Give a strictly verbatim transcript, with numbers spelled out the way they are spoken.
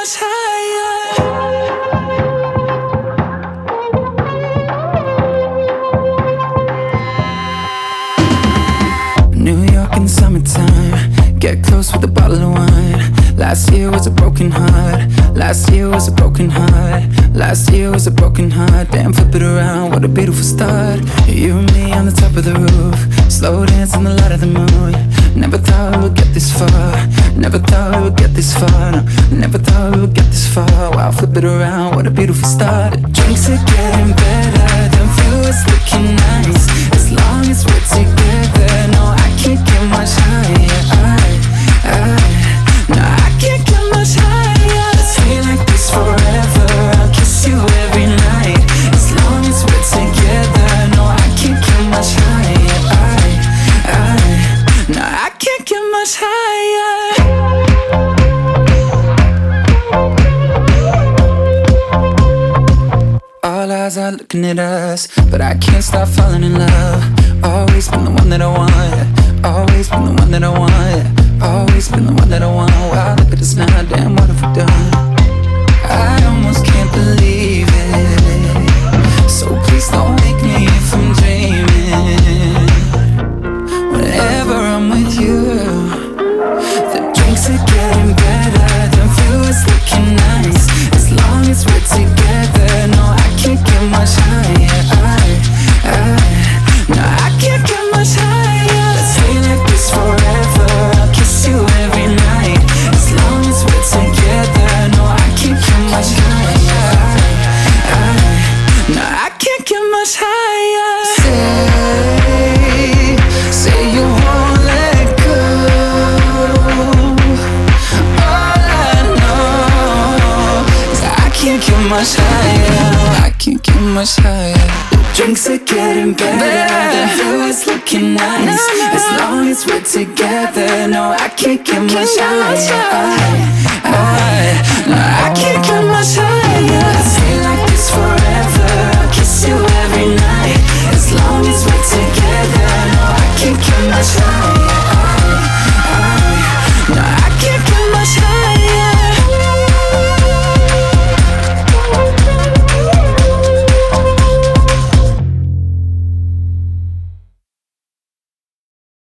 much higher. New York in the summertime, get close with a bottle of wine. Last year was a broken heart. Last year was a broken heart. Last year was a broken heart. Damn, flip it around, what a beautiful start. You and me on the top of the roof, slow dance in the light of the moon. Never thought we would get this far. Never thought we would get this far. No, never thought we would get this far. Wow, flip it around, what a beautiful start. Drinks are getting better, the view is looking nice. As long as we're together, no, I can't get much higher. I, I, no, I can't get much higher. Let's stay like this forever. I'll kiss you every night. As long as we're together, no, I can't get much higher. I, I, no, I can't get much higher. All eyes are looking at us, but I can't stop falling in love. Always been the one that I want. Always been the one that I want. Always been the one that I want. Wow, look at us now, damn, what have we done? I almost can't believe it. So please don't make me if I'm dreaming. Whenever I'm with you, the drinks are getting better, the view is looking nice. As long as we're together, no, I can't get much higher. I, I, no, I can't get much higher. Let's stay like this forever. I'll kiss you every night. As long as we're together, no, I can't get much higher. I, I, no, I can't get much higher. Say, say you won't let go. All I know is I can't get much higher. I can't get much higher. Drinks are getting better, the view is looking nice. As long as we're together, no, I can't get much higher. I, I, no, I can't get much higher. Let's stay like